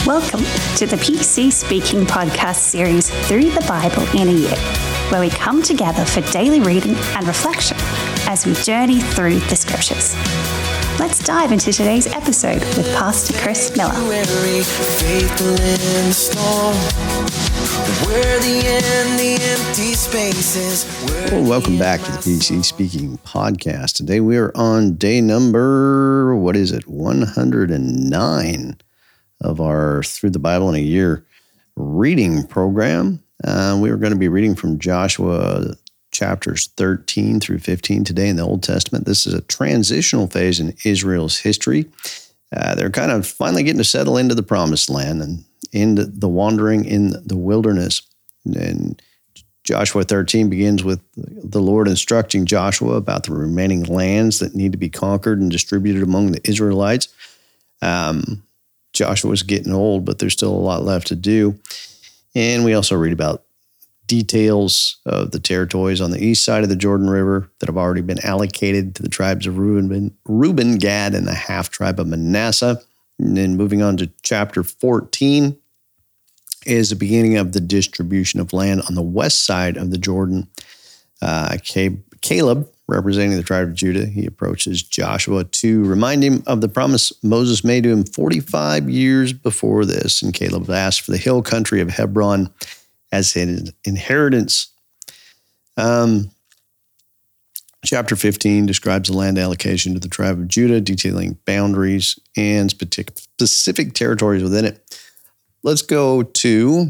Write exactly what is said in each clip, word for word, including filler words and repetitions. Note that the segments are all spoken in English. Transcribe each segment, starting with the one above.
Welcome to the P C Speaking podcast series Through the Bible in a Year, where we come together for daily reading and reflection as we journey through the scriptures. Let's dive into today's episode with Pastor Chris Miller. Faithful in the storm, worthy in the empty spaces. Well, welcome back to the P C Speaking podcast. Today we are on day number, what is it, one hundred nine of our Through the Bible in a Year reading program. Uh, we are going to be reading from Joshua chapters thirteen through fifteen today in the Old Testament. This is a transitional phase in Israel's history. Uh, they're kind of finally getting to settle into the promised land and into the wandering in the wilderness. And Joshua thirteen begins with the Lord instructing Joshua about the remaining lands that need to be conquered and distributed among the Israelites. Um, Joshua's getting old, but there's still a lot left to do. And we also read about details of the territories on the east side of the Jordan River that have already been allocated to the tribes of Reuben, Reuben, Gad, and the half tribe of Manasseh. And then moving on to chapter fourteen is the beginning of the distribution of land on the west side of the Jordan. Uh, Caleb, representing the tribe of Judah, he approaches Joshua to remind him of the promise Moses made to him forty-five years before this. And Caleb asked for the hill country of Hebron as his inheritance. Um, chapter fifteen describes the land allocation to the tribe of Judah, detailing boundaries and specific territories within it. Let's go to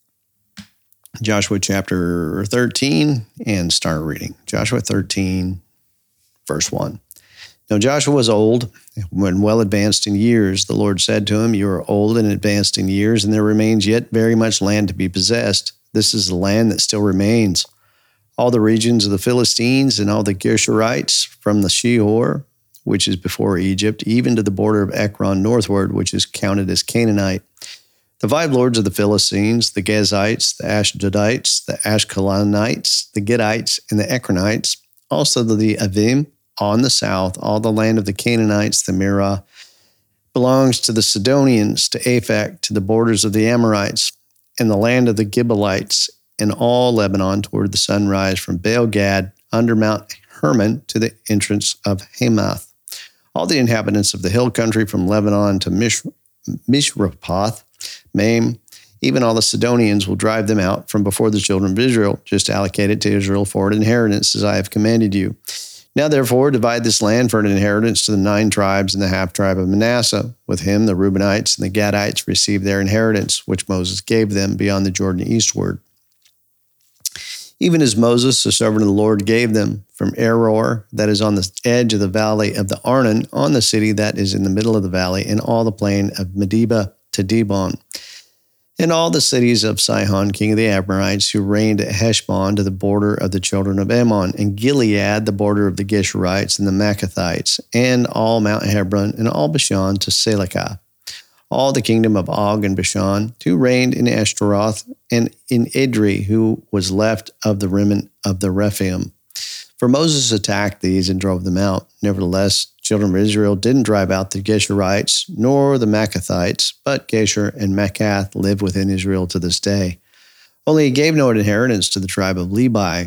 Joshua chapter thirteen and start reading. Joshua thirteen, verse one. Now Joshua was old, when well advanced in years. The Lord said to him, "You are old and advanced in years, and there remains yet very much land to be possessed. This is the land that still remains. All the regions of the Philistines and all the Geshurites from the Shihor, which is before Egypt, even to the border of Ekron northward, which is counted as Canaanite. The five lords of the Philistines, the Gezites, the Ashdodites, the Ashkelonites, the Gittites, and the Ekronites, also the Avim on the south, all the land of the Canaanites, the Mirah, belongs to the Sidonians, to Aphek, to the borders of the Amorites, and the land of the Gibeonites, and all Lebanon toward the sunrise, from Baal-Gad under Mount Hermon to the entrance of Hamath. All the inhabitants of the hill country from Lebanon to Mish- Mishrapoth, Maim, even all the Sidonians will drive them out from before the children of Israel, just allocated to Israel for an inheritance, as I have commanded you. Now, therefore, divide this land for an inheritance to the nine tribes and the half-tribe of Manasseh. With him, the Reubenites and the Gadites received their inheritance, which Moses gave them beyond the Jordan eastward. Even as Moses, the servant of the Lord, gave them from Aror, that is on the edge of the valley of the Arnon, on the city that is in the middle of the valley, and all the plain of Medeba to Dibon, and all the cities of Sihon, king of the Amorites, who reigned at Heshbon to the border of the children of Ammon, and Gilead, the border of the Geshurites and the Maccathites, and all Mount Hebron, and all Bashan to Selekah, all the kingdom of Og and Bashan, who reigned in Ashtaroth, and in Edrei, who was left of the remnant of the Rephaim. For Moses attacked these and drove them out. Nevertheless, children of Israel didn't drive out the Geshurites, nor the Maccathites, but Geshur and Maccath live within Israel to this day. Only he gave no inheritance to the tribe of Levi.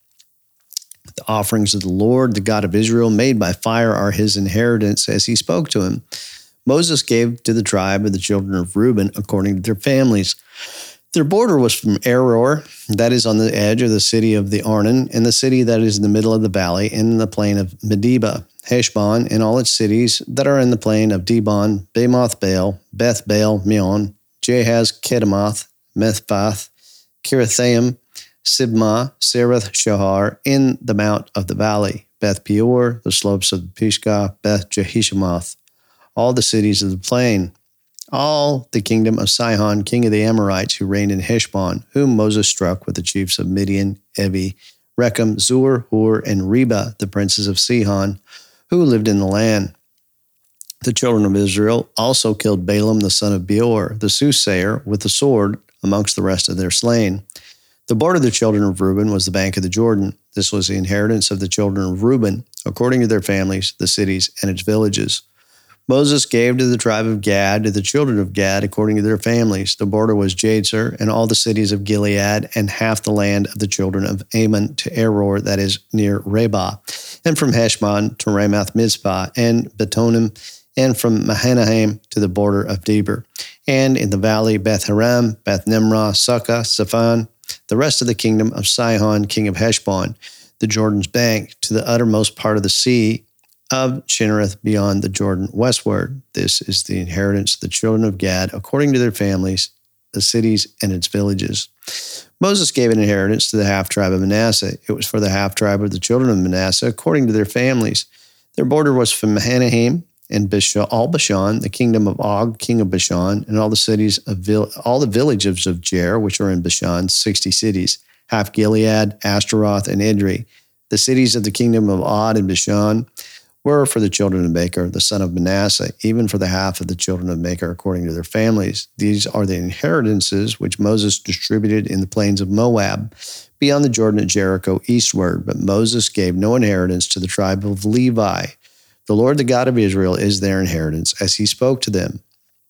The offerings of the Lord, the God of Israel, made by fire are his inheritance, as he spoke to him. Moses gave to the tribe of the children of Reuben according to their families. Their border was from Aror, that is on the edge of the city of the Arnon, and the city that is in the middle of the valley, and in the plain of Medeba, Heshbon, and all its cities that are in the plain of Dibon, Bamoth Baal, Beth Baal Meon, Jahaz Kedemoth, Methbath, Kirithaim, Sibmah, Serath Shahar, in the mount of the valley, Beth Peor, the slopes of Pisgah, Beth Jehishamoth, all the cities of the plain, all the kingdom of Sihon, king of the Amorites, who reigned in Heshbon, whom Moses struck with the chiefs of Midian, Evi, Rechem, Zur, Hur, and Reba, the princes of Sihon, who lived in the land. The children of Israel also killed Balaam the son of Beor, the soothsayer, with the sword amongst the rest of their slain. The border of the children of Reuben was the bank of the Jordan. This was the inheritance of the children of Reuben, according to their families, the cities, and its villages. Moses gave to the tribe of Gad, to the children of Gad, according to their families. The border was Jazer, and all the cities of Gilead, and half the land of the children of Ammon to Aror, that is near Rabah, and from Heshbon to Ramath Mizpah, and Betonim, and from Mahanaim to the border of Debir, and in the valley Beth Haram, Beth Nimrah, Sukkah, Saphan, the rest of the kingdom of Sihon, king of Heshbon, the Jordan's bank, to the uttermost part of the sea of Chinnereth beyond the Jordan westward. This is the inheritance of the children of Gad, according to their families, the cities and its villages. Moses gave an inheritance to the half-tribe of Manasseh. It was for the half-tribe of the children of Manasseh, according to their families. Their border was from Mahanaim and all Bashan, the kingdom of Og, king of Bashan, and all the cities of vil- all the villages of Jer, which are in Bashan, sixty cities, half Gilead, Ashtaroth, and Edrei. The cities of the kingdom of Og and Bashan were for the children of Machir, the son of Manasseh, even for the half of the children of Machir according to their families. These are the inheritances which Moses distributed in the plains of Moab, beyond the Jordan at Jericho eastward. But Moses gave no inheritance to the tribe of Levi. The Lord, the God of Israel, is their inheritance, as he spoke to them.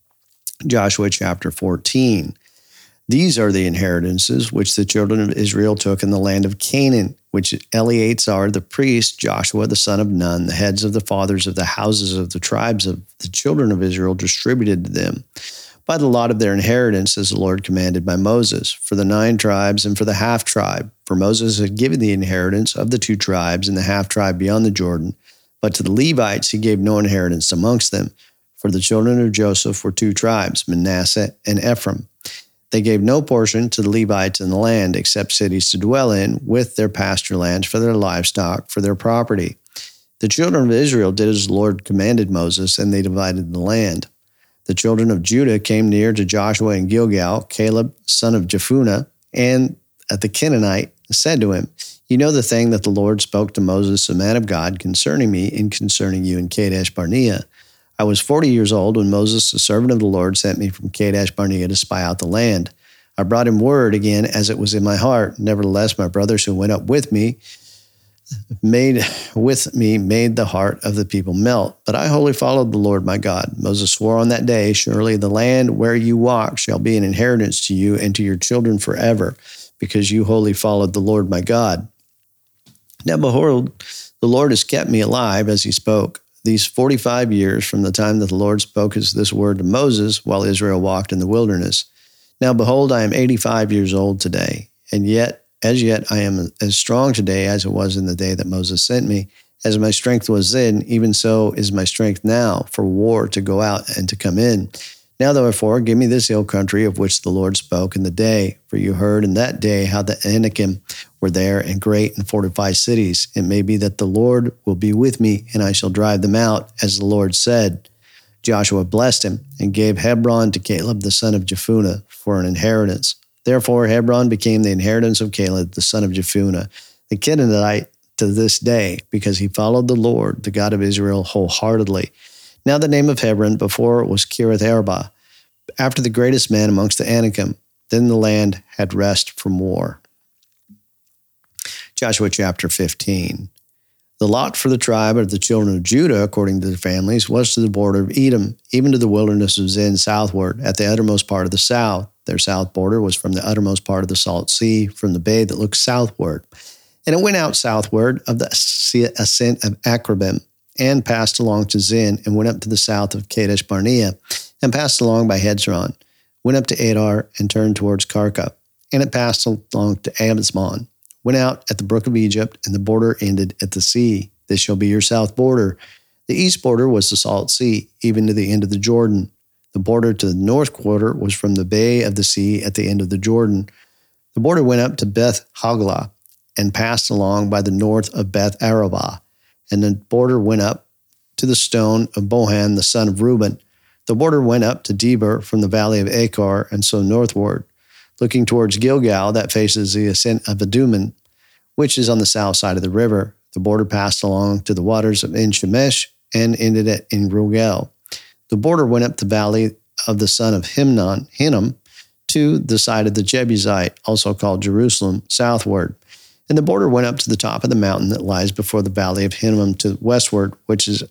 Joshua chapter fourteen. These are the inheritances which the children of Israel took in the land of Canaan, which Eleazar the priest, Joshua the son of Nun, the heads of the fathers of the houses of the tribes of the children of Israel, distributed to them by the lot of their inheritance, as the Lord commanded by Moses, for the nine tribes and for the half-tribe. For Moses had given the inheritance of the two tribes and the half-tribe beyond the Jordan, but to the Levites he gave no inheritance amongst them. For the children of Joseph were two tribes, Manasseh and Ephraim. They gave no portion to the Levites in the land, except cities to dwell in, with their pasture lands for their livestock, for their property. The children of Israel did as the Lord commanded Moses, and they divided the land. The children of Judah came near to Joshua in Gilgal. Caleb, son of Jephunneh, and the Canaanite, said to him, "You know the thing that the Lord spoke to Moses, the man of God, concerning me and concerning you in Kadesh Barnea. I was forty years old when Moses, the servant of the Lord, sent me from Kadesh Barnea to spy out the land. I brought him word again as it was in my heart. Nevertheless, my brothers who went up with me made with me made the heart of the people melt. But I wholly followed the Lord my God. Moses swore on that day, surely the land where you walk shall be an inheritance to you and to your children forever, because you wholly followed the Lord my God. Now behold, the Lord has kept me alive as he spoke these forty-five years from the time that the Lord spoke this word to Moses while Israel walked in the wilderness. Now behold, I am eighty-five years old today, and yet, as yet, I am as strong today as it was in the day that Moses sent me. As my strength was then, even so is my strength now for war to go out and to come in. Now, therefore, give me this hill country of which the Lord spoke in the day, for you heard in that day how the Anakim were there and great and fortified cities. It may be that the Lord will be with me, and I shall drive them out, as the Lord said." Joshua blessed him and gave Hebron to Caleb the son of Jephunneh for an inheritance. Therefore, Hebron became the inheritance of Caleb the son of Jephunneh, the Canaanite, to this day, because he followed the Lord, the God of Israel, wholeheartedly. Now the name of Hebron before was Kiriath Arba, after the greatest man amongst the Anakim. Then the land had rest from war. Joshua chapter fifteen. The lot for the tribe of the children of Judah, according to their families, was to the border of Edom, even to the wilderness of Zin southward, at the uttermost part of the south. Their south border was from the uttermost part of the Salt Sea, from the bay that looks southward. And it went out southward of the ascent of Akrabim, and passed along to Zin, and went up to the south of Kadesh Barnea, and passed along by Hezron, went up to Adar, and turned towards Karka. And it passed along to Abzmon, went out at the brook of Egypt, and the border ended at the sea. This shall be your south border. The east border was the Salt Sea, even to the end of the Jordan. The border to the north quarter was from the bay of the sea at the end of the Jordan. The border went up to Beth Haglah, and passed along by the north of Beth Arabah. And the border went up to the stone of Bohan, the son of Reuben. The border went up to Debir from the valley of Achor, and so northward, looking towards Gilgal, that faces the ascent of Adummim, which is on the south side of the river. The border passed along to the waters of En-Shemesh, and ended at En-Rogel. The border went up the valley of the son of Himnon, Hinnom, to the side of the Jebusite, also called Jerusalem, southward. And the border went up to the top of the mountain that lies before the valley of Hinnom to the westward, which is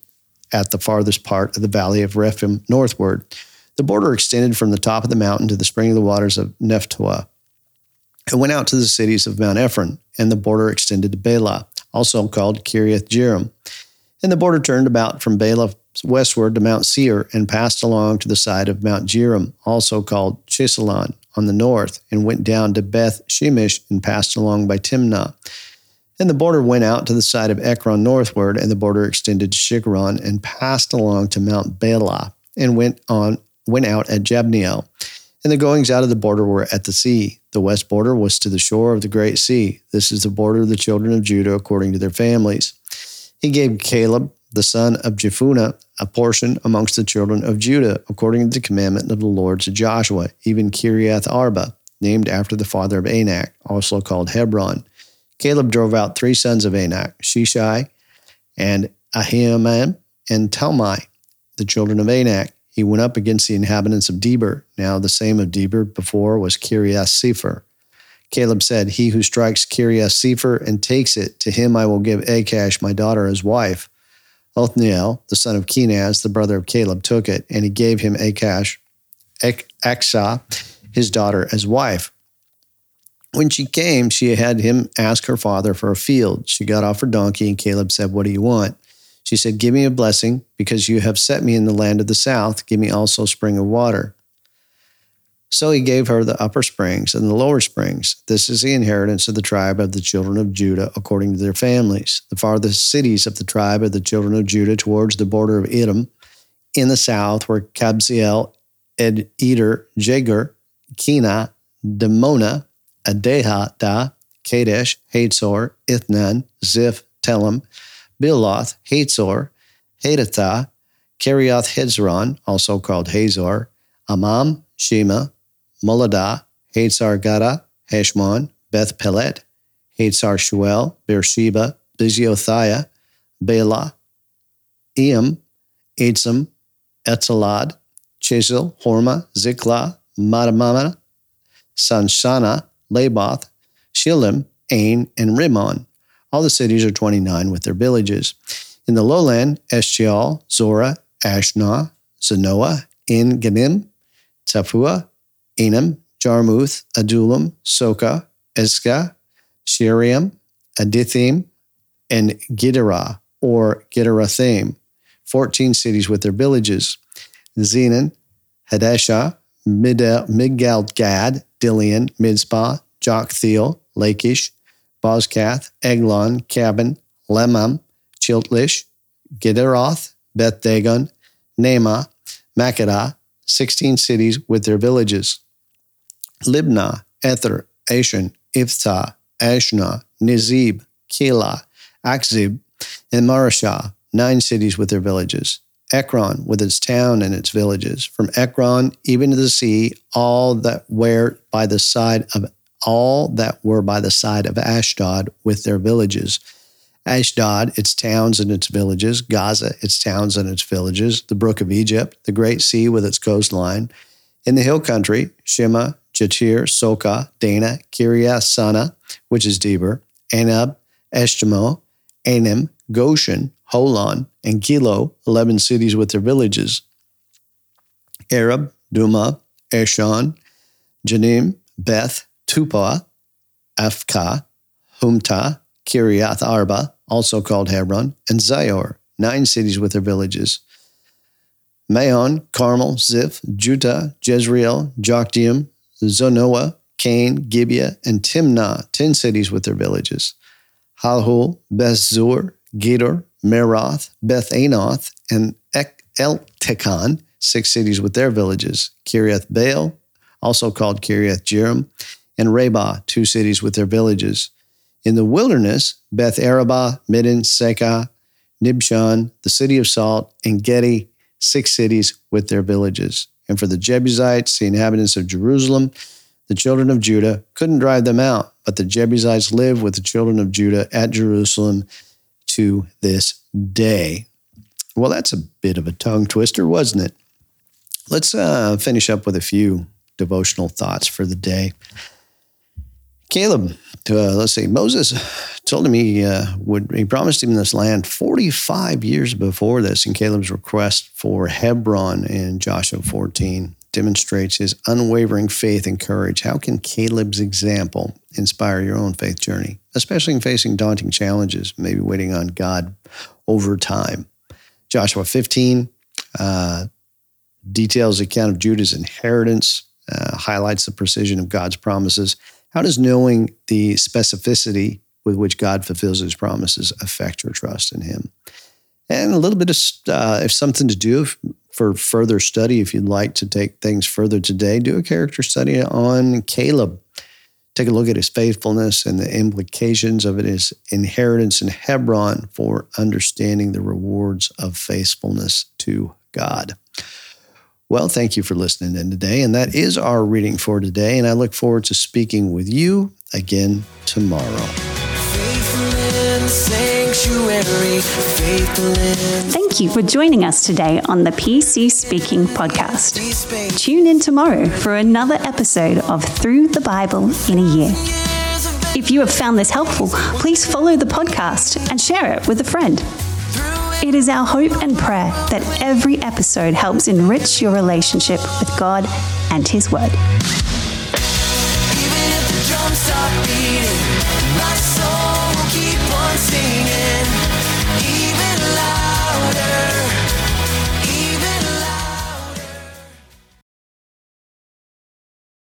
at the farthest part of the valley of Rephaim northward. The border extended from the top of the mountain to the spring of the waters of Nephtoah. It went out to the cities of Mount Ephron, and the border extended to Bela, also called Kiriath Jearim. And the border turned about from Bela westward to Mount Seir and passed along to the side of Mount Jearim, also called Chesalon, on the north, and went down to Beth Shemesh and passed along by Timnah. And the border went out to the side of Ekron northward, and the border extended to Shigron and passed along to Mount Bela and went on went out at Jabneel. And the goings out of the border were at the sea. The west border was to the shore of the great sea. This is the border of the children of Judah according to their families. He gave Caleb, the son of Jephunneh, a portion amongst the children of Judah, according to the commandment of the Lord to Joshua, even Kiriath Arba, named after the father of Anak, also called Hebron. Caleb drove out three sons of Anak, Shishai and Ahiman and Talmai, the children of Anak. He went up against the inhabitants of Debir. Now the same of Debir before was Kiriath Sefer. Caleb said, he who strikes Kiriath Sefer and takes it, to him I will give Achash, my daughter, as wife. Othniel, the son of Kenaz, the brother of Caleb, took it, and he gave him Achash, Achsah, his daughter, as wife. When she came, she had him ask her father for a field. She got off her donkey, and Caleb said, what do you want? She said, give me a blessing, because you have set me in the land of the south. Give me also a spring of water. So he gave her the upper springs and the lower springs. This is the inheritance of the tribe of the children of Judah according to their families. The farthest cities of the tribe of the children of Judah towards the border of Edom in the south were Kabzeel, Ed Eder, Jagur, Kena, Demona, Adehada, Kadesh, Hatzor, Ithnan, Ziph, Telem, Biloth, Hatzor, Hadathah, Kiriath Hezron, also called Hazor, Amam, Shema, Moladah, Hatzar Gada, Heshmon, Beth Pelet, Hatzar Shuel, Beersheba, Biziothia, Bela, Eam, Eitzim, Etzalad, Chesel, Horma, Ziklah, Madamama, Sanshana, Laboth, Shillim, Ain, and Rimmon. All the cities are twenty-nine with their villages. In the lowland, Eshtiol, Zorah, Ashnah, Zanoah, En Ganim, Tapua, Enam, Jarmuth, Adullam, Soka, Ezka, Sheriam, Adithim, and Giderah, or Giderathim, fourteen cities with their villages. Zenan, Hadashah, Migdal-Gad, Dilian, Mizpah, Joktheel, Lachish, Bozkath, Eglon, Cabin, Lemam, Chiltlish, Gederoth, Beth Dagon, Naamah, Makkedah, sixteen cities with their villages. Libnah, Ether, Ashan, Iphthah, Ashnah, Nizib, Keilah, Akzib, and Marashah, nine cities with their villages. Ekron with its town and its villages. From Ekron even to the sea, all that were by the side of all that were by the side of Ashdod with their villages. Ashdod, its towns and its villages. Gaza, its towns and its villages. The brook of Egypt, the great sea with its coastline. In the hill country, Shema, Jatir, Soka, Dana, Kiriath Sana, which is Debir, Anab, Eshtemoh, Anim, Goshen, Holon, and Gilo, eleven cities with their villages. Arab, Duma, Eshon, Janim, Beth, Tupah, Afka, Humta, Kiriath Arba, also called Hebron, and Zior, nine cities with their villages. Maon, Carmel, Ziph, Judah, Jezreel, Jokdeam, Zonoah, Cain, Gibeah, and Timnah, ten cities with their villages. Halhul, Beth-zur, Gedor, Meroth, Beth-Anoth, and El-Tekon, six cities with their villages. Kiriath Baal, also called Kiriath Jearim, and Rabah, two cities with their villages. In the wilderness, Beth Arabah, Midden, Sekah, Nibshan, the city of Salt, and Gedi, six cities with their villages. And for the Jebusites, the inhabitants of Jerusalem, the children of Judah couldn't drive them out, but the Jebusites live with the children of Judah at Jerusalem to this day. Well, that's a bit of a tongue twister, wasn't it? Let's uh, finish up with a few devotional thoughts for the day. Caleb uh, let's see, Moses told him he uh, would, he promised him this land forty-five years before this, and Caleb's request for Hebron in Joshua fourteen demonstrates his unwavering faith and courage. How can Caleb's example inspire your own faith journey, especially in facing daunting challenges, maybe waiting on God over time? Joshua fifteen uh, details the account of Judah's inheritance, uh, highlights the precision of God's promises. How does knowing the specificity with which God fulfills his promises affect your trust in him? And a little bit of uh, if something to do for further study, if you'd like to take things further today, do a character study on Caleb. Take a look at his faithfulness and the implications of it, his inheritance in Hebron, for understanding the rewards of faithfulness to God. Well, thank you for listening in today, and that is our reading for today, and I look forward to speaking with you again tomorrow. Sanctuary, Thank you for joining us today on the P C Speaking podcast. Tune in tomorrow for another episode of Through the Bible in a Year. If you have found this helpful, please follow the podcast and share it with a friend. It is our hope and prayer that every episode helps enrich your relationship with God and His Word. Even if the drums stop beating, my soul